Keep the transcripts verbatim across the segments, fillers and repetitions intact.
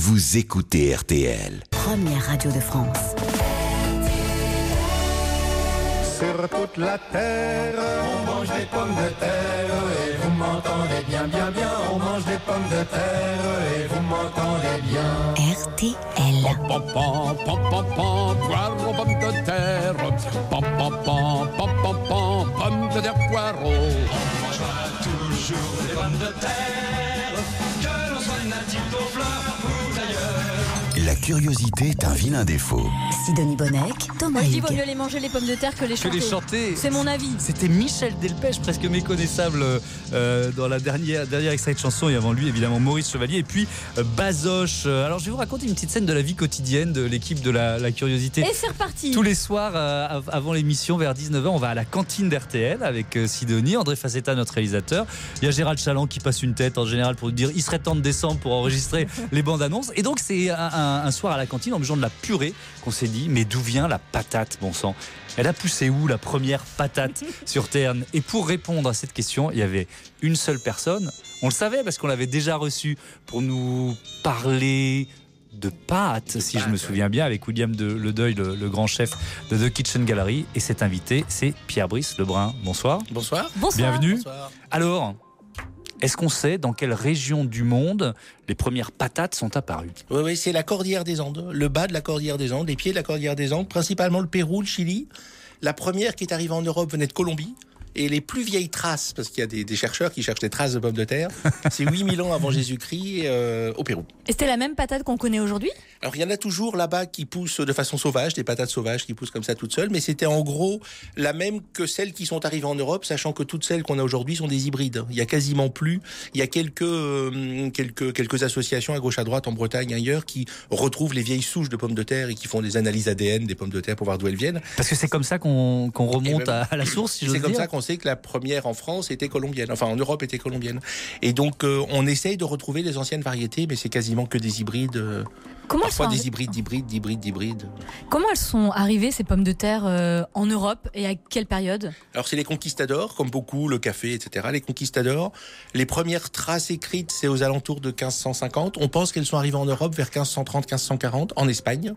vous écoutez R T L. Première radio de France. Sur toute la terre, on mange des pommes de terre et vous m'entendez bien, bien, bien. On mange des pommes de terre et vous m'entendez bien. R T L. Pam, pam, pam, pam, pam, poireaux, pommes de terre. Pam, pam, pam, pam, pam, pam, pommes de terre, poireaux. On mangera toujours des pommes de terre, que l'on soit natif au fleurs ou d'ailleurs. La curiosité est un vilain défaut. Sidonie Bonnec, Thomas Moi je dis Hugues. vaut mieux les manger les pommes de terre que les Que chanter. les chanter. C'est mon avis. C'était Michel Delpech, presque méconnaissable euh, dans la dernière, dernière extrait de chanson. Et avant lui, évidemment, Maurice Chevalier. Et puis euh, Bazoche. Alors, je vais vous raconter une petite scène de la vie quotidienne de l'équipe de la, la curiosité. Et c'est reparti. Tous les soirs, euh, av- avant l'émission, vers dix-neuf heures, on va à la cantine d'R T L avec euh, Sidonie, André Facetta, notre réalisateur. Il y a Gérald Chaland qui passe une tête en général pour nous dire il serait temps de descendre pour enregistrer les bandes annonces. Et donc, c'est un, un- un soir à la cantine en mangeant de la purée qu'on s'est dit mais d'où vient la patate, bon sang? Elle a poussé où la première patate sur Terne? Et pour répondre à cette question, il y avait une seule personne. On le savait parce qu'on l'avait déjà reçu pour nous parler de pâtes, si je me souviens bien, avec William de Ledeuil, le, le grand chef de The Kitchen Gallery. Et cet invité, c'est Pierre-Brice Lebrun. Bonsoir. Bonsoir. Bonsoir. Bienvenue. Bonsoir. Alors, est-ce qu'on sait dans quelle région du monde les premières patates sont apparues? Oui, oui, c'est la cordillère des Andes, le bas de la cordillère des Andes, les pieds de la cordillère des Andes, principalement le Pérou, le Chili. La première qui est arrivée en Europe venait de Colombie. Et les plus vieilles traces, parce qu'il y a des, des chercheurs qui cherchent des traces de pommes de terre, c'est huit mille ans avant Jésus-Christ euh, au Pérou. Et c'était la même patate qu'on connaît aujourd'hui? Alors il y en a toujours là-bas qui poussent de façon sauvage, des patates sauvages qui poussent comme ça toutes seules, mais c'était en gros la même que celles qui sont arrivées en Europe, sachant que toutes celles qu'on a aujourd'hui sont des hybrides. Il y a quasiment plus, il y a quelques, euh, quelques, quelques associations à gauche à droite en Bretagne ailleurs qui retrouvent les vieilles souches de pommes de terre et qui font des analyses A D N des pommes de terre pour voir d'où elles viennent. Parce que c'est comme ça qu'on qu'on remonte Et même- à, à la source, si j'ose C'est dire. comme ça qu'on sait que la première en France était colombienne, enfin en Europe était colombienne. Et donc euh, on essaye de retrouver les anciennes variétés, mais c'est quasiment que des hybrides. euh, Comment elles, sont Parfois des arri- hybrides, d'hybrides, d'hybrides, d'hybrides. Comment elles sont arrivées ces pommes de terre euh, en Europe et à quelle période? Alors c'est les conquistadors, comme beaucoup, le café, et cetera. Les conquistadors, les premières traces écrites, c'est aux alentours de quinze cent cinquante. On pense qu'elles sont arrivées en Europe vers quinze cent trente, quinze cent quarante, en Espagne.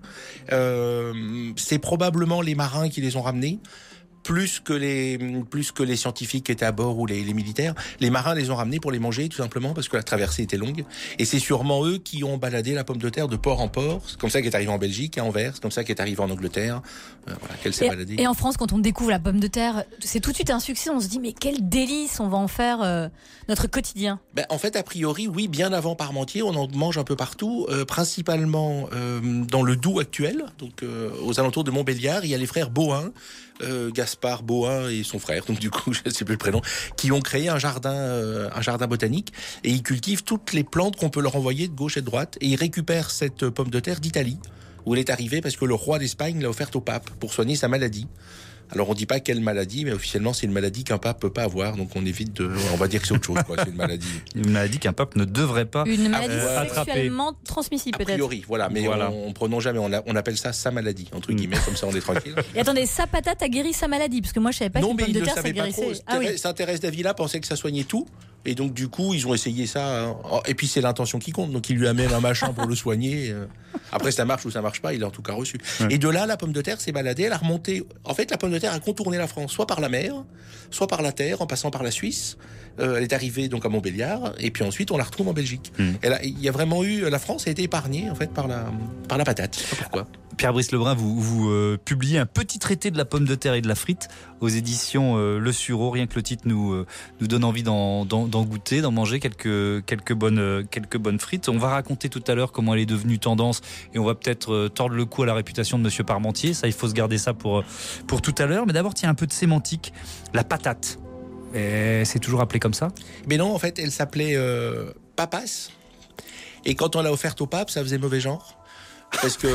Euh, c'est probablement les marins qui les ont ramenées. Plus que les plus que les scientifiques qui étaient à bord ou les, les militaires, les marins les ont ramenés pour les manger tout simplement parce que la traversée était longue. Et c'est sûrement eux qui ont baladé la pomme de terre de port en port. C'est comme ça qu'elle est arrivée en Belgique, à Anvers, c'est comme ça qu'elle est arrivée en Angleterre. Euh, voilà, qu'elle s'est baladée. Et, et en France, quand on découvre la pomme de terre, c'est tout de suite un succès. On se dit mais quel délice, on va en faire euh, notre quotidien. Ben, en fait, a priori, oui, bien avant Parmentier, on en mange un peu partout, euh, principalement euh, dans le Doubs actuel, donc euh, aux alentours de Montbéliard. Il y a les frères Bohin, euh, Gaspard Bohin et son frère, donc du coup, je ne sais plus le prénom, qui ont créé un jardin, euh, un jardin botanique, et ils cultivent toutes les plantes qu'on peut leur envoyer de gauche et de droite, et ils récupèrent cette pomme de terre d'Italie, où elle est arrivée parce que le roi d'Espagne l'a offerte au pape pour soigner sa maladie. Alors on dit pas quelle maladie, mais officiellement c'est une maladie qu'un pape peut pas avoir, donc on évite de, on va dire que c'est autre chose, quoi. C'est une maladie. Une maladie qu'un pape ne devrait pas. Une maladie euh, sexuellement transmissible A peut-être. priori, voilà, mais Voilà. on, on prononce jamais, on, a- on appelle ça sa maladie, entre guillemets, comme ça on est tranquille. Et attendez, sa patate a guéri sa maladie, parce que moi je savais pas Non, qu'une mais pomme ils de ne terre ça savaient pas guérissait. trop. Ah oui. Saint Thérèse d'Avila pensait que ça soignait tout. Et donc, du coup, ils ont essayé ça. hein. Oh, Et puis, c'est l'intention qui compte. Donc, ils lui amènent un machin pour le soigner. euh. Après, ça marche ou ça marche pas, il l'a en tout cas reçu. Ouais. Et de là, la pomme de terre s'est baladée. Elle a remonté. En fait, la pomme de terre a contourné la France, soit par la mer, soit par la terre, en passant par la Suisse. Euh, elle est arrivée donc à Montbéliard. Et puis ensuite, on la retrouve en Belgique. Mm. Elle a- Il y a vraiment eu. La France a été épargnée, en fait, par la, par la patate. Je sais pas pourquoi. Pierre-Brice Lebrun, vous, vous euh, publiez un petit traité de la pomme de terre et de la frite aux éditions euh, Le Sureau. Rien que le titre nous, euh, nous donne envie d'en, d'en, d'en goûter, d'en manger quelques, quelques, bonnes, euh, quelques bonnes frites. On va raconter tout à l'heure comment elle est devenue tendance et on va peut-être euh, tordre le cou à la réputation de Monsieur Parmentier. Ça, il faut se garder ça pour, pour tout à l'heure. Mais d'abord, tiens, un peu de sémantique. La patate, et c'est toujours appelé comme ça? Mais non, en fait, elle s'appelait euh, Papas. Et quand on l'a offerte au pape, ça faisait mauvais genre. Parce que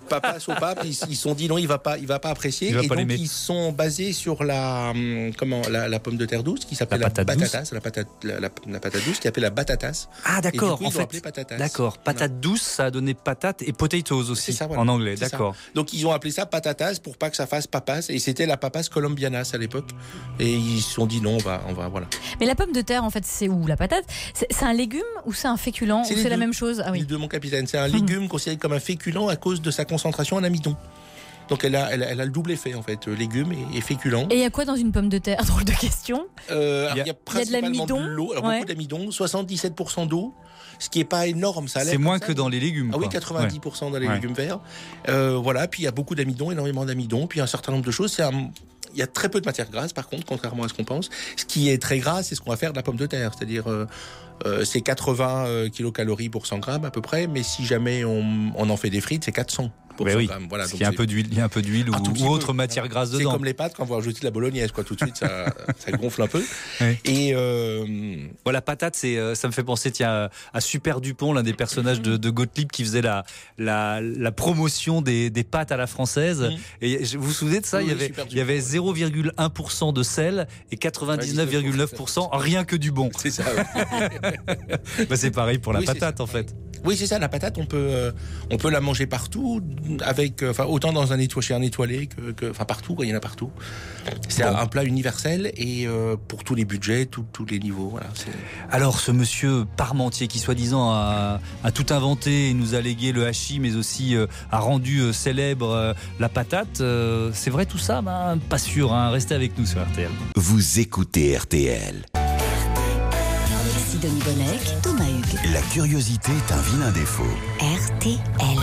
papas au pape, ils se sont dit non, il va pas, il va pas apprécier. Il va et pas donc l'aimer. ils sont basés sur la hum, comment la, la pomme de terre douce qui s'appelle La la, patate douce. batatas, la patate, la, la- la patate douce qui appelle la batatas. Ah, Et d'accord. du coup, En ils l'ont fait, appelé patatas. d'accord. Patate douce, ça a donné patate et potatoes aussi C'est ça, voilà. en anglais. C'est ça. D'accord. Donc ils ont appelé ça patatas pour pas que ça fasse papas et c'était la papas colombianas à l'époque et ils se sont dit non, on va, on va voilà. Mais la pomme de terre, en fait, c'est où la patate? C'est c'est un légume ou c'est un féculent? C'est Ou les c'est la deux. même chose? Ah Les oui. deux, mon capitaine, c'est un Mhm. légume considéré comme un féculent à cause de sa concentration en amidon. Donc elle a, elle a, elle a le double effet en fait, euh, légume et, et féculent. Et il y a quoi dans une pomme de terre? Drôle de question. Euh, alors, Il y a- il y a de principalement l'amidon, de l'eau, alors ouais. beaucoup d'amidon, soixante-dix-sept pour cent d'eau, ce qui est pas énorme. Ça a l'air C'est comme moins ça, que dans les légumes. Ah oui, quoi. quatre-vingt-dix pour cent dans les Ouais. légumes verts. Euh, voilà, puis il y a beaucoup d'amidon, énormément d'amidon, puis un certain nombre de choses. C'est un- Il y a très peu de matière grasse, par contre, contrairement à ce qu'on pense. Ce qui est très gras, c'est ce qu'on va faire de la pomme de terre, c'est-à-dire euh, euh, c'est quatre-vingts euh, kilocalories pour cent grammes à peu près, mais si jamais on, on en fait des frites, c'est quatre cents pour Ben cent oui. grammes. Voilà, Parce donc qu'il y a un c'est- peu d'huile, il y a un peu d'huile un tout ou, petit ou peu. autre matière grasse C'est dedans. comme les pâtes quand vous rajoutez de la bolognaise, quoi. Tout de suite, ça, ça gonfle un peu. Ouais. Et euh, Voilà, patate, c'est, euh, ça me fait penser tiens, à Super Dupont, l'un des personnages de, de Gottlieb qui faisait la, la, la promotion des, des pâtes à la française. Mhm. Et je- vous vous souvenez de ça? Oui, il y oui, avait, Super il y avait Dupont. zéro virgule un pour cent de sel et quatre-vingt-dix-neuf virgule neuf pour cent rien que du bon. c'est ça. ouais. Bah, c'est pareil pour la Oui, c'est patate ça. en fait. Oui, c'est ça. La patate, on peut, euh, on peut la manger partout, avec, euh, enfin, autant dans un étoilé, chez un étoilé que, que- enfin, partout. Quoi, il y en a partout. C'est Bon. un, un plat universel et euh, pour tous les budgets, tous tous les niveaux. Voilà. c'est- Alors ce monsieur Parmentier qui soi-disant a, a tout inventé et nous a légué le hachis mais aussi euh, a rendu euh, célèbre euh, la patate, euh, c'est vrai tout ça? Ben, pas sûr, hein. Restez avec nous sur R T L. Vous écoutez R T L. Sidonie Bonnec, Thomas Hugues. La curiosité est un vilain défaut. R T L.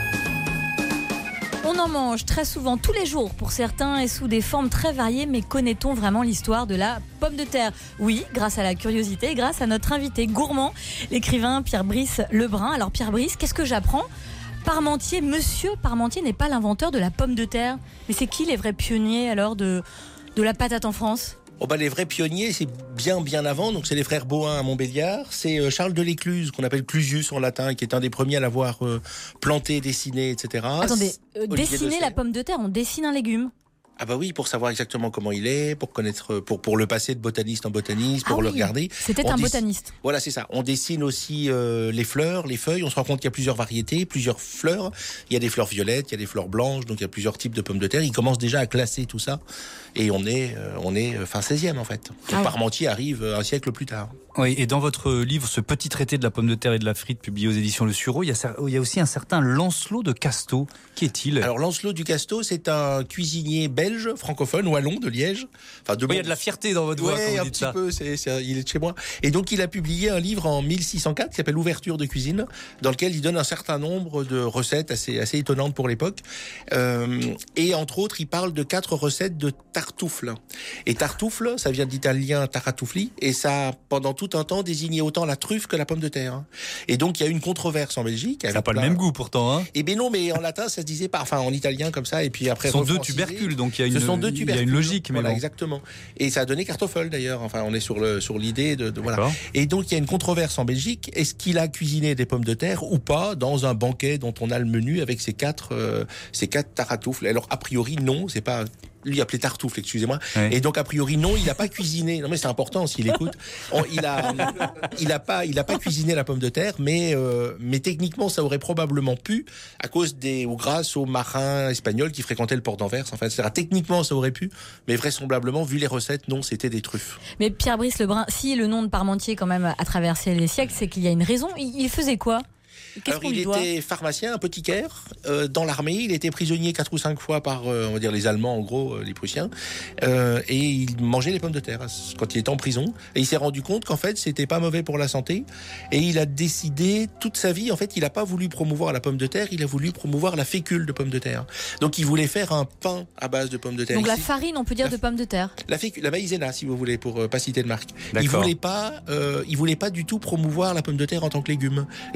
On en mange très souvent, tous les jours pour certains et sous des formes très variées, mais connaît-on vraiment l'histoire de la pomme de terre? Oui, grâce à la curiosité et grâce à notre invité gourmand, l'écrivain Pierre-Brice Lebrun. Alors Pierre-Brice, qu'est-ce que j'apprends? Parmentier, monsieur Parmentier n'est pas l'inventeur de la pomme de terre. Mais c'est qui les vrais pionniers alors de, de la patate en France? Oh bah, les vrais pionniers, c'est bien bien avant. Donc c'est les frères Bohin à Montbéliard. C'est euh, Charles de l'Écluse, qu'on appelle Clusius en latin, qui est un des premiers à l'avoir euh, planté, dessiné, et cetera. Attendez, euh, Olivier dessiner Dosset. la pomme de terre, on dessine un légume. Ah bah oui, pour savoir exactement comment il est, pour connaître, pour pour le passer de botaniste en botaniste, pour Ah le oui, regarder. C'était On un dess- botaniste. Voilà, c'est ça. On dessine aussi euh, les fleurs, les feuilles. On se rend compte qu'il y a plusieurs variétés, plusieurs fleurs. Il y a des fleurs violettes, il y a des fleurs blanches, donc il y a plusieurs types de pommes de terre. Il commence déjà à classer tout ça. Et on est, euh, on est euh, fin seizième en fait. Donc Ah ouais. Parmentier arrive euh, un siècle plus tard. Oui, et dans votre livre, ce petit traité de la pomme de terre et de la frite publié aux éditions Le Sureau, il y a, cer- il y a aussi un certain Lancelot de Casteau. Qui est-il? Alors Lancelot du Casteau, c'est un cuisinier belge, francophone, wallon de Liège. Enfin, de Oui, il y a Mont- de la fierté dans votre voix Ouais, quand vous un dites petit ça. peu, c'est, c'est- il est de chez moi. Et donc il a publié un livre en mille six cent quatre qui s'appelle Ouverture de cuisine, dans lequel il donne un certain nombre de recettes assez, assez étonnantes pour l'époque. Euh, et entre autres, il parle de quatre recettes de tartoufle. Et tartoufle, ça vient de l'italien taratoufli, et ça a pendant tout un temps désigné autant la truffe que la pomme de terre. Et donc il y a eu une controverse en Belgique. Ça n'a avec pas le plein- même goût pourtant. Hein. Eh ben non, mais en latin ça se disait pas, enfin en italien comme ça, et puis après. Ce sont deux refrancisé. tubercules, donc il y a une, Ce sont deux il y a tubercules. une logique. Mais Voilà, bon. exactement. Et ça a donné Kartoffel d'ailleurs. Enfin, on est sur le sur l'idée de, de voilà. D'accord. Et donc il y a une controverse en Belgique. Est-ce qu'il a cuisiné des pommes de terre ou pas dans un banquet dont on a le menu avec ces quatre euh, ces quatre taratoufles? Alors a priori non, c'est pas. Lui appelé tartoufle, excusez-moi. Ouais. Et donc a priori non, il n'a pas cuisiné. Non mais c'est important s'il écoute. On- il a, il a pas, il a pas cuisiné la pomme de terre, mais euh, mais techniquement ça aurait probablement pu à cause des ou grâce aux marins espagnols qui fréquentaient le port d'Anvers. Enfin, et cetera. Techniquement ça aurait pu, mais vraisemblablement vu les recettes, non, c'était des truffes. Mais Pierre-Brice Lebrun, si le nom de Parmentier quand même a traversé les siècles, c'est qu'il y a une raison. Il il faisait quoi? Qu'est-ce Alors qu'on il lui doit? était pharmacien, apothicaire euh, dans l'armée. Il était prisonnier quatre ou cinq fois par, euh, on va dire les Allemands en gros, euh, les Prussiens, euh, et il mangeait les pommes de terre quand il était en prison. Et il s'est rendu compte qu'en fait c'était pas mauvais pour la santé. Et il a décidé toute sa vie, en fait, il a pas voulu promouvoir la pomme de terre, il a voulu promouvoir la fécule de pommes de terre. Donc il voulait faire un pain à base de pommes de terre. Donc la Ici, farine, on peut dire, La- de pommes de terre. la fécule, la maïzena, si vous voulez, pour euh, pas citer de marque. Il D'accord. voulait pas, euh, il voulait pas du tout promouvoir la pomme de terre en tant que légume. Et donc il a plutôt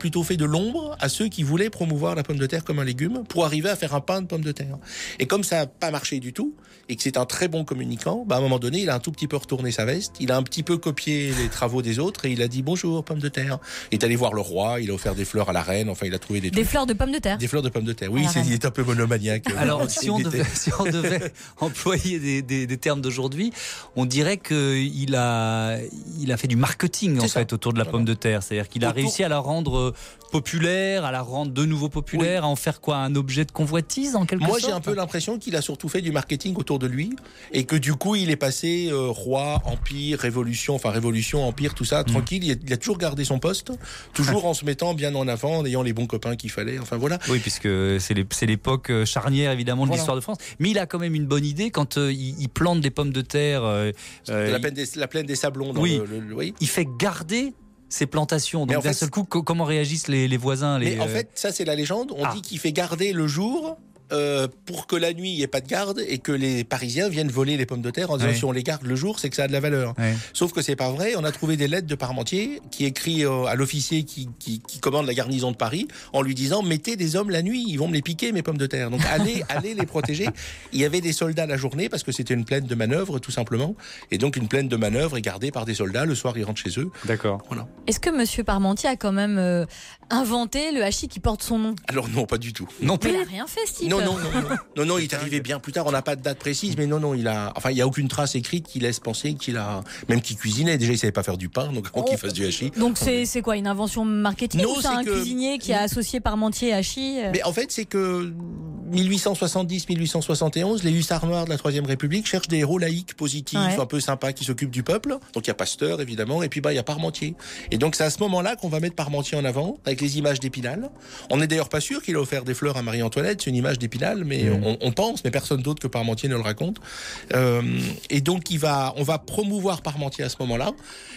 plutôt fait de l'ombre à ceux qui voulaient promouvoir la pomme de terre comme un légume pour arriver à faire un pain de pommes de terre. Et comme ça n'a pas marché du tout, et que c'est un très bon communicant, bah à un moment donné, il a un tout petit peu retourné sa veste, il a un petit peu copié les travaux des autres et il a dit bonjour pommes de terre. Il est allé voir le roi, il a offert des fleurs à la reine, enfin il a trouvé des Des trucs. fleurs de pommes de terre. Des fleurs de pommes de terre. Oui, À la c'est, reine. il est un peu monomaniaque. Alors, si on, devait, si on devait employer des, des, des termes d'aujourd'hui, on dirait qu'il a, il a fait du marketing en C'est ça. fait autour de la Voilà. pomme de terre. C'est-à-dire qu'il a Autour- réussi à la rendre populaire, à la rendre de nouveau populaire, à en faire quoi, un objet de convoitise en quelque Moi, sorte. j'ai un peu l'impression qu'il a surtout fait du marketing autour de lui et que du coup, il est passé euh, roi, empire, révolution, enfin révolution, empire, tout ça, tranquille. Il a, il a toujours gardé son poste, toujours en se mettant bien en avant, en ayant les bons copains qu'il fallait. Enfin voilà. Oui, puisque c'est, les- c'est l'époque charnière évidemment de Voilà. l'histoire de France. Mais il a quand même une bonne idée quand euh, il, il plante des pommes de terre. euh, euh, la, il- plaine des, la plaine des Sablons. Dans Oui. le, le- le- oui. il fait garder ces plantations. Mais Donc en d'un fait, seul coup, co- comment réagissent les, les voisins les, Mais en euh, fait, ça c'est la légende. On Ah. dit qu'il fait garder le jour. Euh, pour que la nuit il n'y ait pas de garde et que les Parisiens viennent voler les pommes de terre en disant Ouais. si on les garde le jour c'est que ça a de la valeur. Ouais. Sauf que c'est pas vrai. On a trouvé des lettres de Parmentier qui écrit euh, à l'officier qui, qui, qui commande la garnison de Paris en lui disant mettez des hommes la nuit, ils vont me les piquer mes pommes de terre. Donc allez, allez les protéger. Il y avait des soldats la journée parce que c'était une plaine de manœuvre tout simplement. Et donc une plaine de manœuvre est gardée par des soldats. Le soir ils rentrent chez eux. D'accord. Voilà. Est-ce que Monsieur Parmentier a quand même euh, inventé le hachis qui porte son nom? Alors non, pas du tout. Non Mais plus. il a rien fait, ce type. Non, non, non, non, non, non, il est arrivé bien plus tard. On n'a pas de date précise, mais non, non, il a. Enfin, il y a aucune trace écrite qui laisse penser qu'il a, même qu'il cuisinait. Déjà, il savait pas faire du pain, donc avant qu'il fasse du hachis. Donc c'est c'est quoi, une invention marketing Non, ou c'est c'est un que- cuisinier qui a associé Parmentier et hachis euh Mais en fait, c'est que mille huit cent soixante-dix mille huit cent soixante et onze, les hussards noirs de la Troisième République cherchent des héros laïques, positifs, Ouais. un peu sympas, qui s'occupent du peuple. Donc il y a Pasteur, évidemment, et puis bah il y a Parmentier. Et donc c'est à ce moment-là qu'on va mettre Parmentier en avant, avec les images d'Épinal. On n'est d'ailleurs pas sûr qu'il a offert des fleurs à Marie-Antoinette, c'est une image d'Épinal, mais Mmh. on, on pense, mais personne d'autre que Parmentier ne le raconte. Euh, et donc il va, on va promouvoir Parmentier à ce moment-là.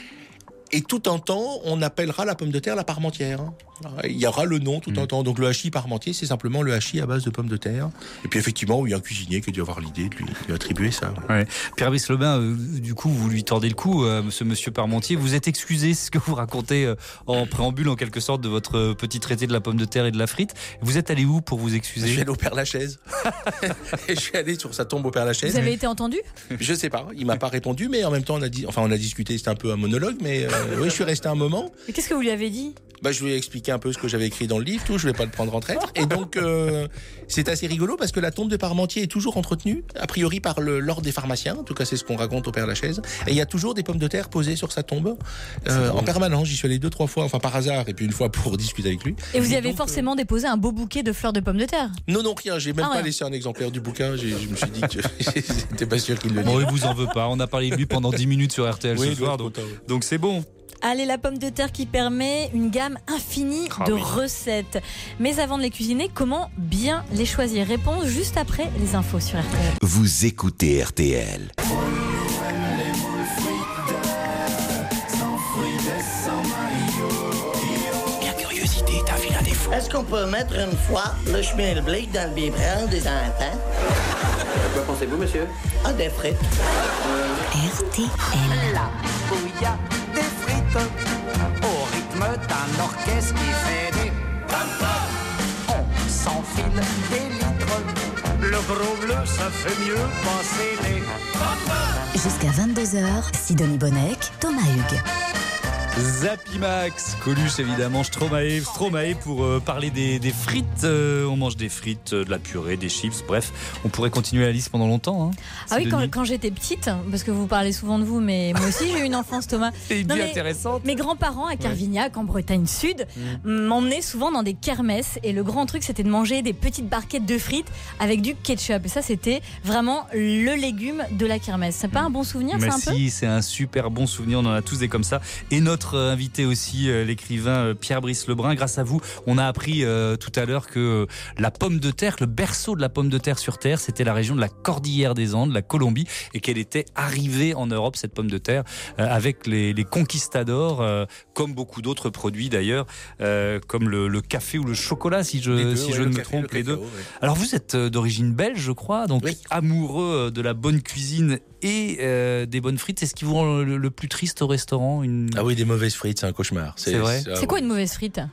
Et tout un temps, on appellera la pomme de terre la parmentière. Il y aura le nom tout un temps. Donc le hachis parmentier, c'est simplement le hachis à base de pommes de terre. Et puis effectivement, il y a un cuisinier qui a dû avoir l'idée de lui, lui attribuer ça. Ouais. Pierre-Brice Lebin, euh, du coup, vous lui tordez le cou, euh, ce monsieur Parmentier. Vous êtes excusé, c'est ce que vous racontez euh, en préambule, en quelque sorte, de votre euh, petit traité de la pomme de terre et de la frite. Vous êtes allé où pour vous Je excuser? suis allé au Père-Lachaise. Et je suis allé sur sa tombe au Père-Lachaise. Vous avez été entendu? Je sais pas, il m'a pas répondu, mais en même temps, on a dit, enfin, on a discuté, c'était un peu un monologue, mais euh, oui, je suis resté un moment. Et qu'est-ce que vous lui avez dit? Bah, je lui ai expliqué un peu ce que j'avais écrit dans le livre, tout. Je vais pas le prendre en traître. Et donc, euh, c'est assez rigolo parce que la tombe de Parmentier est toujours entretenue, a priori par le l'ordre des pharmaciens. En tout cas, c'est ce qu'on raconte au Père-Lachaise. Et il y a toujours des pommes de terre posées sur sa tombe, euh, en permanence. J'y suis allé deux, trois fois, enfin par hasard, et puis une fois pour discuter avec lui. Et vous y avez donc, forcément déposé un beau bouquet de fleurs de pommes de terre? Non, non, rien. J'ai même Ah, pas rien. laissé un exemplaire du bouquin. J'ai- Je me suis dit que j'étais pas sûr qu'il le Bon, lit. il vous en veut pas. On a parlé de lui pendant dix minutes sur R T L Oui, ce il soir, doit être donc content, oui. donc c'est bon. Allez, la pomme de terre qui permet une gamme infinie Ah de oui. recettes. Mais avant de les cuisiner, comment bien les choisir? Réponse juste après les infos sur R T L. Vous écoutez R T L. La curiosité est un vilain défaut. Est-ce qu'on peut mettre une fois le chemin et le blé dans le biberon des enfants? À quoi pensez-vous, monsieur? Ah, des frites. R T L. Là où il y a des frites, au rythme d'un orchestre qui fait des pam-pam. On s'enfile des litres, le gros bleu, ça fait mieux passer les pam-pam. Jusqu'à vingt-deux heures, Sidonie Bonnec, Thomas Hugues. Zapimax, Coluche évidemment, Stromae, Stromae pour euh, parler des, des frites. Euh, on mange des frites, euh, de la purée, des chips, bref, on pourrait continuer la liste pendant longtemps. Hein. Ah oui, quand, Sidonie. quand j'étais petite, parce que vous parlez souvent de vous, mais moi aussi j'ai eu une enfance, Thomas. C'est une Non, vie mais intéressante. Mes grands-parents à Carvignac, en Bretagne Sud, m'emmenaient souvent dans des kermesses. Et le grand truc, c'était de manger des petites barquettes de frites avec du ketchup. Et ça, c'était vraiment le légume de la kermesse. C'est pas un bon souvenir, Mais ça, un peu? si, c'est un super bon souvenir, on en a tous des comme ça. Et notre euh, invité aussi, euh, l'écrivain euh, Pierre-Brice Lebrun, grâce à vous, on a appris euh, tout à l'heure que euh, la pomme de terre, le berceau de la pomme de terre sur Terre, c'était la région de la Cordillère des Andes, la Colombie, et qu'elle était arrivée en Europe, cette pomme de terre, euh, avec les, les conquistadors, euh, comme beaucoup d'autres produits d'ailleurs, euh, comme le, le café ou le chocolat, si je, Les deux, si ouais, je le ne me café, trompe, le les deux. cacao, ouais. Alors vous êtes euh, d'origine belge, je crois, donc Oui. amoureux de la bonne cuisine et euh, des bonnes frites. C'est ce qui vous rend le, le plus triste au restaurant? Une... Ah oui, des mauvaises frites, c'est un cauchemar. C'est vrai. ah C'est quoi oui. une mauvaise frite?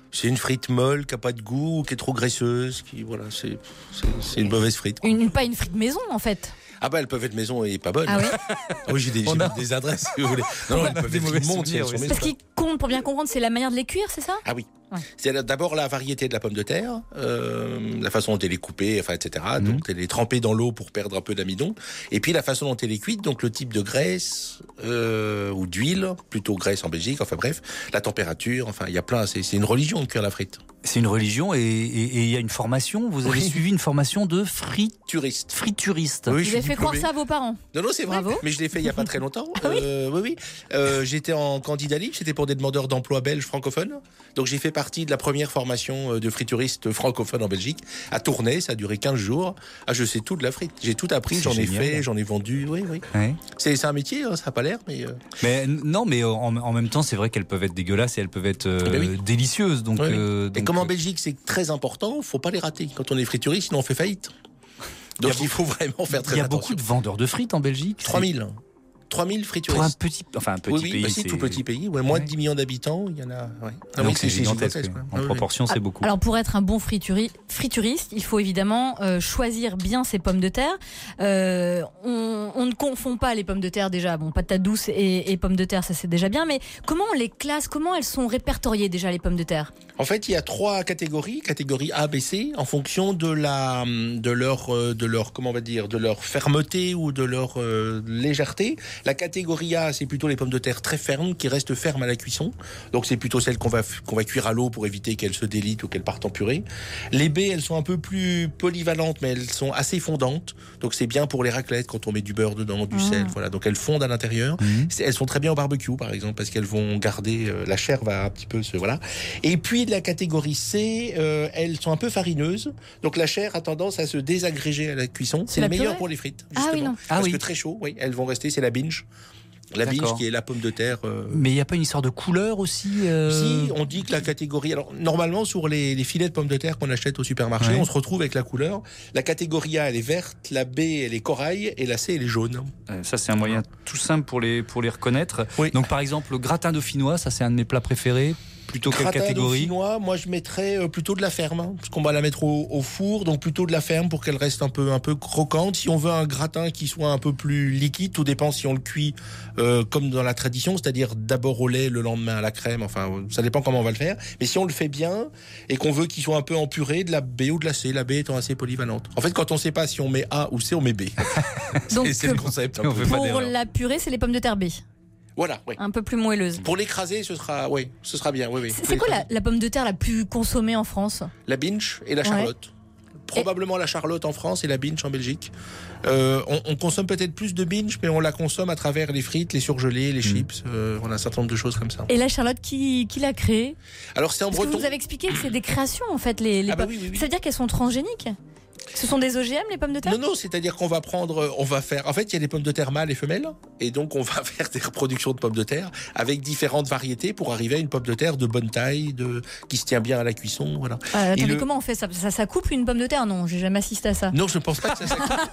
C'est une frite molle qui n'a pas de goût, qui est trop graisseuse. Qui, voilà, c'est, c'est, c'est une mauvaise frite. Une, pas une frite maison, en fait. Ah bah elles peuvent être maison et pas bonnes. Ah oui. Oui, j'ai des, j'ai a... des adresses si vous voulez. Non, non, elles peuvent être mauvais monde si elles sont maison. Parce qu'il compte, pour bien comprendre, c'est la manière de les cuire, c'est ça? Ah oui. Ouais. C'est d'abord la variété de la pomme de terre, euh, la façon dont elle est coupée, enfin, et cetera. Mmh. Donc elle est trempée dans l'eau pour perdre un peu d'amidon. Et puis la façon dont elle est cuite, donc le type de graisse euh, ou d'huile, plutôt graisse en Belgique, enfin bref, la température, enfin il y a plein, c'est, c'est une religion de cuire la frite. C'est une religion et il y a une formation. Vous avez oui. suivi une formation de frituriste. Frituriste. Oui, vous avez fait croire ça à vos parents? Non, non, c'est vrai. Bravo. Mais je l'ai fait il n'y a pas très longtemps. Ah oui, euh, oui, oui. Euh, j'étais en candidat libre. C'était pour des demandeurs d'emploi belges francophones. Donc j'ai fait partie de la première formation de frituriste francophone en Belgique. À Tournai, ça a duré quinze jours. Ah, je sais tout de la frite. J'ai tout appris. C'est j'en génial. ai fait, j'en ai vendu. Oui, oui. Ouais. C'est, c'est un métier. Hein, ça n'a pas l'air, mais. Euh... Mais non, mais en, en même temps, c'est vrai qu'elles peuvent être dégueulasses et elles peuvent être euh, ben oui. délicieuses. Donc. Oui, oui. Euh, donc Comme en Belgique, c'est très important, il ne faut pas les rater. Quand on est frituriste, sinon on fait faillite. Donc il, il faut vraiment faire très attention. Il y a attention. Beaucoup de vendeurs de frites en Belgique. trois mille. trois mille frituristes. Pour un petit, enfin un petit oui, oui, pays. Bah si, c'est tout petit pays. Ouais, moins ouais. de dix millions d'habitants, il y en a. Ouais. Ah, donc oui, c'est gigantesque. En ah, proportion, oui. c'est beaucoup. Alors pour être un bon frituri- frituriste, il faut évidemment euh, choisir bien ses pommes de terre. Euh, on, on ne confond pas les pommes de terre déjà. Bon, patate douce et, et pommes de terre, ça c'est déjà bien. Mais comment on les classe? Comment elles sont répertoriées déjà les pommes de terre? En fait, il y a trois catégories, catégorie A, B, C, en fonction de la, de leur, de leur, comment on va dire, de leur fermeté ou de leur euh, légèreté. La catégorie A, c'est plutôt les pommes de terre très fermes, qui restent fermes à la cuisson. Donc c'est plutôt celles qu'on va, qu'on va cuire à l'eau pour éviter qu'elles se délitent ou qu'elles partent en purée. Les B, elles sont un peu plus polyvalentes, mais elles sont assez fondantes. Donc c'est bien pour les raclettes quand on met du beurre dedans, du mmh. sel. Voilà. Donc elles fondent à l'intérieur. Mmh. Elles sont très bien au barbecue, par exemple, parce qu'elles vont garder, euh, la chair va un petit peu se, voilà. Et puis de la catégorie C, euh, elles sont un peu farineuses. Donc la chair a tendance à se désagréger à la cuisson. C'est, c'est la meilleure pour les frites, justement. Ah oui, non. Parce ah oui. que très chaud, oui, elles vont rester, c'est la binge. La binge qui est la pomme de terre. Euh... Mais il n'y a pas une histoire de couleur aussi euh... Si, on dit que la catégorie... Alors, normalement, sur les, les filets de pommes de terre qu'on achète au supermarché, ouais. on se retrouve avec la couleur. La catégorie A, elle est verte, la B, elle est corail, et la C, elle est jaune. Euh, ça, c'est un moyen tout simple pour les, pour les reconnaître. Oui. Donc, par exemple, le gratin dauphinois, ça, c'est un de mes plats préférés. Plutôt quelle gratin catégorie? Dauphinois, moi je mettrais plutôt de la ferme, hein, parce qu'on va la mettre au, au four, donc plutôt de la ferme pour qu'elle reste un peu un peu croquante. Si on veut un gratin qui soit un peu plus liquide, tout dépend si on le cuit euh, comme dans la tradition, c'est-à-dire d'abord au lait, le lendemain à la crème. Enfin, ça dépend comment on va le faire. Mais si on le fait bien et qu'on veut qu'il soit un peu en purée, de la B ou de la C, la B étant assez polyvalente. En fait, quand on ne sait pas si on met A ou C, on met B. Donc c'est, c'est le concept. Pour la purée, c'est les pommes de terre B. Voilà, oui. Un peu plus moelleuse. Pour l'écraser, ce sera, oui, ce sera bien. Oui, oui. C'est, c'est quoi la, la pomme de terre la plus consommée en France? La binge et la charlotte. Ouais. Probablement et... la charlotte en France et la binge en Belgique. Euh, on, on consomme peut-être plus de binge, mais on la consomme à travers les frites, les surgelés, les mmh. chips. Euh, on a un certain nombre de choses comme ça. Et la charlotte, qui, qui l'a créée? Alors c'est en Parce breton. Que vous avez expliqué que c'est des créations en fait. Les, les ah bah pommes. Oui, oui, oui. Ça veut dire qu'elles sont transgéniques? Ce sont des O G M, les pommes de terre? Non, non, c'est-à-dire qu'on va prendre, on va faire. En fait, il y a des pommes de terre mâles et femelles, et donc on va faire des reproductions de pommes de terre avec différentes variétés pour arriver à une pomme de terre de bonne taille, de qui se tient bien à la cuisson, voilà. Euh, attendez, le... comment on fait ça? ça Ça coupe une pomme de terre? Non, j'ai jamais assisté à ça. Non, je ne pense pas que ça. ça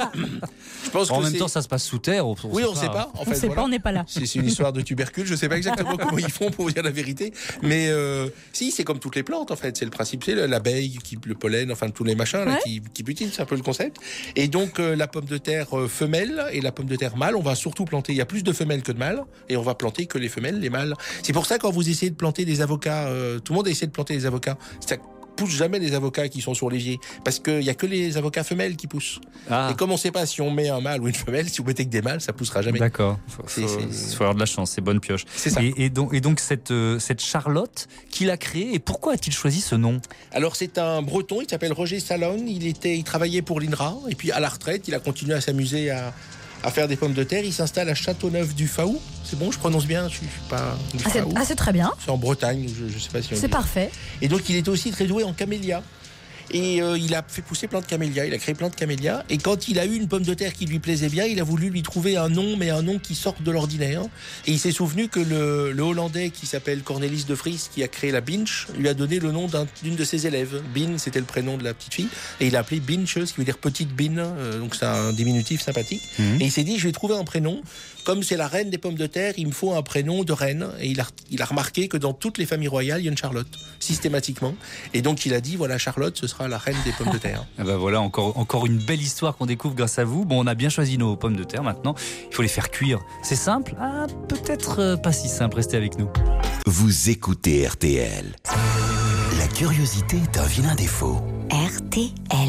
je pense en que même c'est... temps, ça se passe sous terre. On oui, on ne sait pas. En on fait, ne sait voilà. pas, on n'est pas là. C'est, c'est une histoire de tubercule. Je ne sais pas exactement comment ils font pour dire la vérité, mais euh, si, c'est comme toutes les plantes en fait. C'est le principe, c'est l'abeille qui le pollen, enfin tous les machins là, ouais. qui, qui butinent, c'est un peu le concept. Et donc euh, la pomme de terre euh, femelle et la pomme de terre mâle, on va surtout planter. Il y a plus de femelles que de mâles, et on va planter que les femelles, les mâles. C'est pour ça quand vous essayez de planter des avocats, euh, tout le monde essaie de planter des avocats. Ça pousse jamais les avocats qui sont sur l'évier, parce qu'il y a que les avocats femelles qui poussent. Ah. Et comme on sait pas si on met un mâle ou une femelle, si vous mettez que des mâles, ça poussera jamais. D'accord. Faut, c'est, faut, c'est... faut avoir de la chance, c'est bonne pioche. C'est ça. Et, et donc, et donc cette, euh, cette Charlotte, qui l'a créée, et pourquoi a-t-il choisi ce nom? Alors c'est un Breton, il s'appelle Roger Salon. Il était, il travaillait pour l'I N R A, et puis à la retraite, il a continué à s'amuser à à faire des pommes de terre. Il s'installe à Châteauneuf-du-Faou. C'est bon, je prononce bien, je suis pas du ah, c'est, ah, c'est très bien. C'est en Bretagne, je, je sais pas si on C'est dit. Parfait. Et donc, il était aussi très doué en camélia. Et euh, il a fait pousser plein de camélias, il a créé plein de camélias. Et quand il a eu une pomme de terre qui lui plaisait bien, il a voulu lui trouver un nom, mais un nom qui sorte de l'ordinaire. Et il s'est souvenu que le, le Hollandais qui s'appelle Cornelis de Vries, qui a créé la Binche, lui a donné le nom d'un, d'une de ses élèves. Bin, c'était le prénom de la petite fille. Et il a appelé Binche, ce qui veut dire petite Bin. Euh, donc c'est un diminutif sympathique. Mmh. Et il s'est dit, je vais trouver un prénom. Comme c'est la reine des pommes de terre, il me faut un prénom de reine. Et il a, il a remarqué que dans toutes les familles royales, il y a une Charlotte, systématiquement. Et donc il a dit, voilà, Charlotte, ce sera la reine des pommes de terre. Ah ben voilà, encore, encore une belle histoire qu'on découvre grâce à vous. Bon, on a bien choisi nos pommes de terre maintenant. Il faut les faire cuire. C'est simple? Ah, peut-être euh, pas si simple. Restez avec nous. Vous écoutez R T L. La curiosité est un vilain défaut. R T L.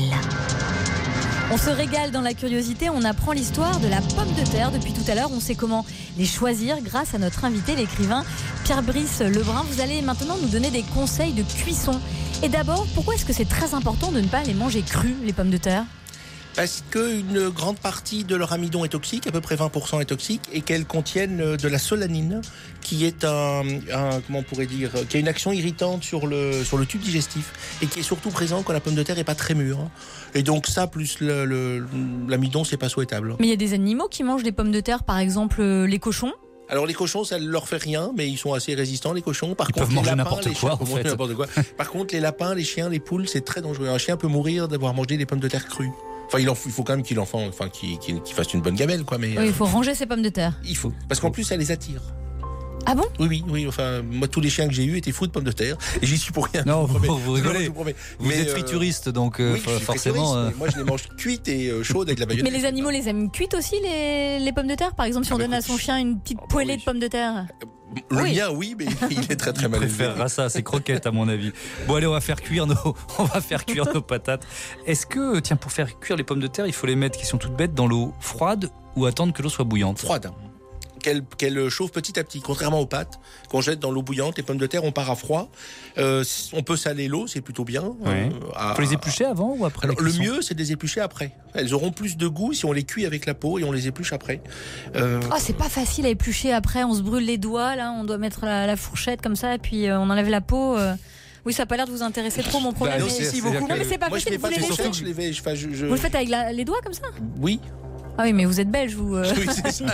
On se régale dans la curiosité, on apprend l'histoire de la pomme de terre. Depuis tout à l'heure, on sait comment les choisir grâce à notre invité, l'écrivain Pierre-Brice Lebrun. Vous allez maintenant nous donner des conseils de cuisson. Et d'abord, pourquoi est-ce que c'est très important de ne pas les manger crues, les pommes de terre ? Parce qu'une grande partie de leur amidon est toxique, à peu près vingt pour cent est toxique, et qu'elles contiennent de la solanine, qui est un, un comment on pourrait dire, qui a une action irritante sur le sur le tube digestif, et qui est surtout présent quand la pomme de terre est pas très mûre. Et donc ça plus le, le, l'amidon, c'est pas souhaitable. Mais il y a des animaux qui mangent des pommes de terre, par exemple les cochons. Alors les cochons, ça ne leur fait rien, mais ils sont assez résistants, les cochons. Par ils contre, peuvent manger les lapins, n'importe les quoi, chiens, en fait. n'importe quoi. Par contre, les lapins, les chiens, les poules, c'est très dangereux. Un chien peut mourir d'avoir mangé des pommes de terre crues. Enfin, il, en, il faut quand même qu'il enfant, enfin, qu'il, qu'il, qu'il fasse une bonne gamelle, quoi. Mais oui, il faut ranger ses pommes de terre. Il faut, parce qu'en plus, ça les attire. Ah bon ? Oui, oui, oui. Enfin, moi, tous les chiens que j'ai eus étaient fous de pommes de terre, et j'y suis pour rien. Non, vous, vous, vous rigolez. Non, vous, vous mais, êtes euh, frituriste, donc euh, oui, forcément. Euh... Moi, je les mange cuites et euh, chaudes avec de la baïonnette. Mais les animaux les aiment cuites aussi, les, les pommes de terre. Par exemple, si ah, on donne écoute, à son chien une petite oh, poêlée oui. de pommes de terre. Le oui. mien, oui, mais il est très très mal élevé. Il préférera ça, c'est croquettes à mon avis. Bon, allez, on va faire cuire nos, on va faire cuire nos patates. Est-ce que, tiens, pour faire cuire les pommes de terre, il faut les mettre, question toute bête, dans l'eau froide ou attendre que l'eau soit bouillante ? Froide. Qu'elle, qu'elle chauffe petit à petit, contrairement aux pâtes qu'on jette dans l'eau bouillante. Les pommes de terre, on part à froid. Euh, on peut saler l'eau, c'est plutôt bien. Ouais. Euh, à, faut les éplucher avant ou après ? Alors, le mieux, c'est de les éplucher après. Elles auront plus de goût si on les cuit avec la peau et on les épluche après. Euh... Oh, c'est pas facile à éplucher après. On se brûle les doigts, là. On doit mettre la, la fourchette comme ça et puis euh, on enlève la peau. Euh... Oui, ça n'a pas l'air de vous intéresser trop, mon problème. Bah, non, c'est, si, beaucoup. Non, mais c'est pas Moi, facile. Je vous, pas les fourchette, je les vais, je, je, je... vous le faites avec la, les doigts comme ça ? Oui. Ah oui, mais vous êtes belge, vous. Euh... Oui, c'est ça.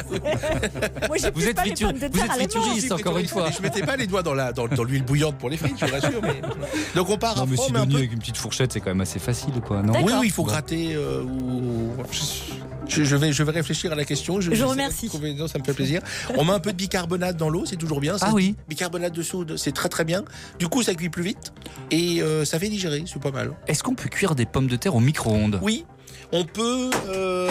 Moi, j'ai vous êtes, pas fritur... les vous êtes frituriste, encore une fois. Je mettais pas les doigts dans, la, dans, dans l'huile bouillante pour les frites, je vous rassure. Mais... Donc on part non, à mais froid, si mais un peu... avec une petite fourchette, c'est quand même assez facile, quoi. Non oui, oui, il faut gratter. Euh, ou... je, je, vais, je vais réfléchir à la question. Je, je vous remercie. Trouver... Non, ça me fait plaisir. On met un peu de bicarbonate dans l'eau, c'est toujours bien. Ah oui. Bicarbonate de soude, c'est très très bien. Du coup, ça cuit plus vite et euh, ça fait digérer, c'est pas mal. Est-ce qu'on peut cuire des pommes de terre au micro-ondes ? Oui, on peut. Euh...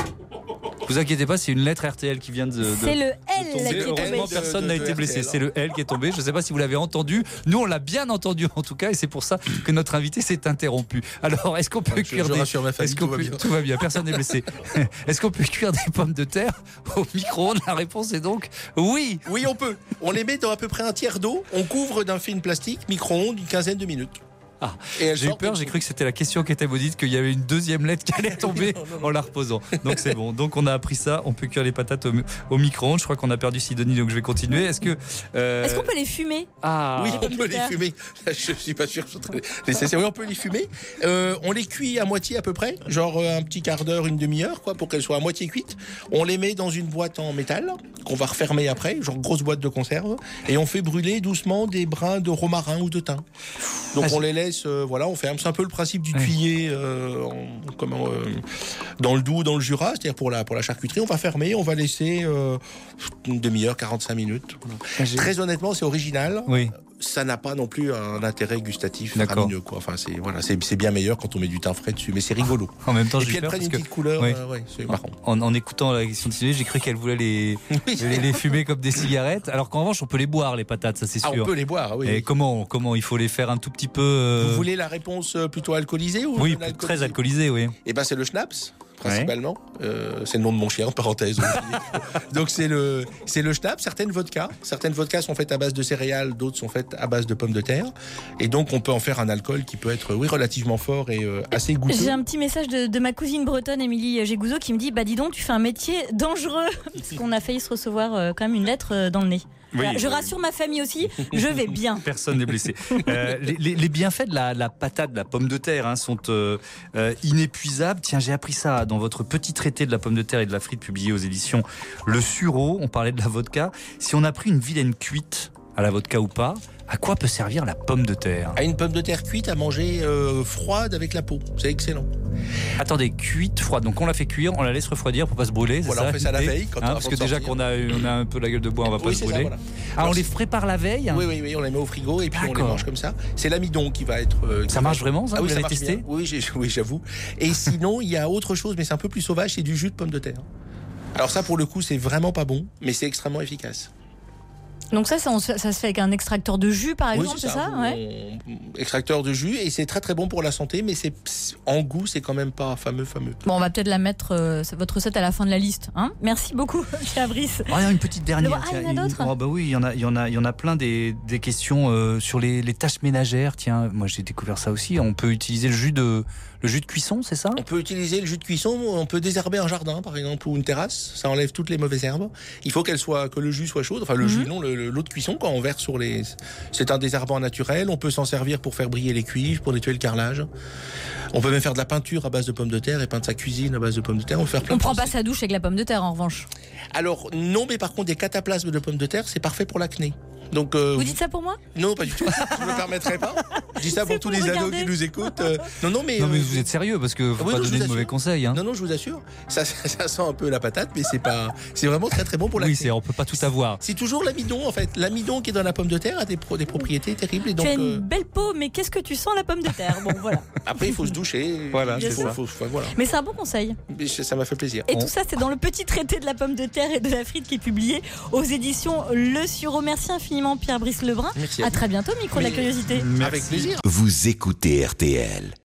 Vous inquiétez pas, c'est une lettre R T L qui vient de, de c'est le L de tomber. qui est tombé. Heureusement, personne n'a été blessé. C'est le L qui est tombé. Je ne sais pas si vous l'avez entendu. Nous, on l'a bien entendu en tout cas, et c'est pour ça que notre invité s'est interrompu. Alors, est-ce qu'on peut je, cuire je des rassure ma famille, est-ce qu'on tout, peut... va bien. tout va bien, personne n'est blessé. Est-ce qu'on peut cuire des pommes de terre au micro-ondes ? La réponse est donc oui. Oui, on peut. On les met dans à peu près un tiers d'eau. On couvre d'un film plastique, micro-ondes, une quinzaine de minutes. Ah, j'ai eu peur, j'ai cru que c'était la question qui était maudite, qu'il y avait une deuxième lettre qui allait tomber non, non, non. en la reposant. Donc c'est bon. Donc on a appris ça. On peut cuire les patates au, au micro-ondes. Je crois qu'on a perdu Sidonie, donc je vais continuer. Est-ce que euh... est-ce qu'on peut les fumer ? Ah, oui, on peut les fumer. Je suis pas sûr. Oui, on peut les fumer. Euh, on les cuit à moitié à peu près, genre un petit quart d'heure, une demi-heure, quoi, pour qu'elles soient à moitié cuites. On les met dans une boîte en métal qu'on va refermer après, genre grosse boîte de conserve, et on fait brûler doucement des brins de romarin ou de thym. Donc ah, on les laisse, euh, voilà, on fait un, c'est un peu le principe du tuyé euh, en, comment, euh, dans le Doubs, dans le Jura, c'est-à-dire pour la, pour la charcuterie, on va fermer, on va laisser euh, une demi-heure, quarante-cinq minutes. Voilà. Ah, très honnêtement, c'est original. Oui. Ça n'a pas non plus un intérêt gustatif faramineux, quoi. Enfin, c'est, voilà, c'est, c'est bien meilleur quand on met du thym frais dessus, mais c'est rigolo. En même temps, et puis elles prennent une petite couleur, oui. euh, ouais, c'est marrant. En, en écoutant la question de Sidonie, j'ai cru qu'elle voulait les, oui. les, les fumer comme des cigarettes, alors qu'en revanche, on peut les boire, les patates, ça c'est sûr. Ah, on peut les boire, oui. Et comment, comment il faut les faire un tout petit peu euh... Vous voulez la réponse plutôt alcoolisée ou oui, alcoolisée très alcoolisée, oui. Eh ben, c'est le schnapps. Principalement, ouais. euh, c'est le nom de mon chien, parenthèse. Donc c'est le c'est le schnapps. Certaines vodkas, certaines vodkas sont faites à base de céréales, d'autres sont faites à base de pommes de terre, et donc on peut en faire un alcool qui peut être oui relativement fort et euh, assez goûteux. J'ai un petit message de, de ma cousine bretonne Émilie Gégouzeau qui me dit bah dis donc tu fais un métier dangereux parce qu'on a failli se recevoir euh, quand même une lettre euh, dans le nez. Voilà, Oui, je oui. rassure ma famille aussi, je vais bien. Personne n'est blessé. Euh, les, les- les bienfaits de la, la patate, de la pomme de terre, hein, sont euh, euh, inépuisables. Tiens, j'ai appris ça dans votre petit traité de la pomme de terre et de la frite publié aux éditions Le Sureau. On parlait de la vodka. Si on a pris une vilaine cuite à la vodka ou pas, à quoi peut servir la pomme de terre? À une pomme de terre cuite à manger euh, froide avec la peau. C'est excellent. Attendez, cuite, froide. Donc on la fait cuire, on la laisse refroidir pour pas se brûler. Voilà, ça, on fait ça la l'idée veille, quand- Hein, avant parce de que déjà sortir. qu'on a, on a un peu la gueule de bois, on va pas Oui, se c'est ça, brûler. voilà. Ah, Alors, on les prépare la veille. Oui, oui, oui, on les met au frigo et puis on les D'accord. mange comme ça. C'est l'amidon qui va être. euh, qui Ça va marche être- vraiment, ça? Ah Vous oui, ça l'avez marche testé? bien. Oui, j'ai- oui, j'avoue. Et sinon, il y a autre chose, mais c'est un peu plus sauvage, c'est du jus de pomme de terre. Alors ça, pour le coup, c'est vraiment pas bon, mais c'est extrêmement efficace. Donc ça, ça, on se- ça se fait avec un extracteur de jus, par Oui, exemple, c'est ça, Vous- ouais. on- Extracteur de jus, et c'est très très bon pour la santé, mais c'est en goût, c'est quand même pas fameux, fameux. Bon, on va peut-être la mettre, euh, votre recette, à la fin de la liste. Hein. Merci beaucoup, Fabrice. Oh, il y a une petite dernière. Ah, il y en a Tiens, d'autres une- oh, bah oui, il y en a, il y en a, il y en a plein des, des questions euh, sur les, les tâches ménagères. Tiens, moi j'ai découvert ça aussi. On peut utiliser le jus de, le jus de cuisson, c'est ça? On peut utiliser le jus de cuisson, on peut désherber un jardin par exemple ou une terrasse, ça enlève toutes les mauvaises herbes. Il faut qu'elle soit, que le jus soit chaud, enfin le Mhm. jus non, le- le- l'eau de cuisson quand on verse sur les, c'est un désherbant naturel. On peut s'en servir pour faire briller les cuivres, pour nettoyer le carrelage. On peut même faire de la peinture à base de pommes de terre et peindre sa cuisine à base de pommes de terre. On peut faire plein On de prend choses. pas sa douche avec la pomme de terre, en revanche. Alors non, mais par contre des cataplasmes de pommes de terre, c'est parfait pour l'acné. Donc euh, Vous dites ça pour moi? non, pas du tout. Je me permettrai pas. Je dis ça pour C'est tous pour les ados regarder. qui nous écoutent. Euh, non, non, mais Non, mais euh, vous êtes sérieux parce que faut oui, pas non, je donner vous de mauvais assure. conseils. Hein. Non, non, je vous assure. Ça, ça, ça sent un peu la patate, mais c'est pas, c'est vraiment très très bon pour la. Oui, c'est, on peut pas tout avoir. C'est toujours l'amidon en fait. L'amidon qui est dans la pomme de terre a des, pro- des propriétés terribles. Et donc, Tu as une euh, belle peau, mais qu'est-ce que tu sens la pomme de terre? Bon, voilà. après, il faut se doucher. Voilà, Il c'est faut- ça. faut- faut- voilà. Mais c'est un bon conseil. Mais ça m'a fait plaisir. Et On- tout ça, c'est dans le petit traité de la pomme de terre et de la frite qui est publié aux éditions Le Sureau. Merci infiniment, Pierre-Brice Lebrun. Merci à À vous. très bientôt, micro de la Mais- curiosité. Avec plaisir. Vous écoutez R T L.